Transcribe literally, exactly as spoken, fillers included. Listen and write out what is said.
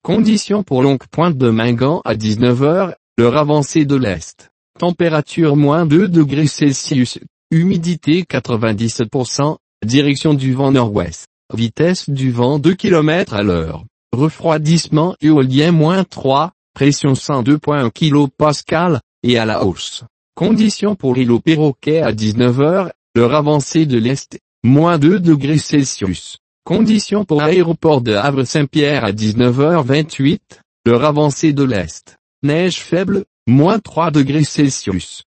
Conditions pour Longue Pointe de Mingan à dix-neuf heures, l'heure avancée de l'Est. Température moins deux degrés Celsius, humidité quatre-vingt-dix-sept pour cent, direction du vent nord-ouest, vitesse du vent deux kilomètres à l'heure, refroidissement éolien moins trois, pression cent deux virgule un kilopascal, et à la hausse. Conditions pour l'îlot Perroquet à dix-neuf heures, l'heure avancée de l'Est, moins deux degrés Celsius. Conditions pour l'aéroport de Havre-Saint-Pierre à dix-neuf heures vingt-huit, l'heure avancée de l'Est. Neige faible, moins trois degrés Celsius.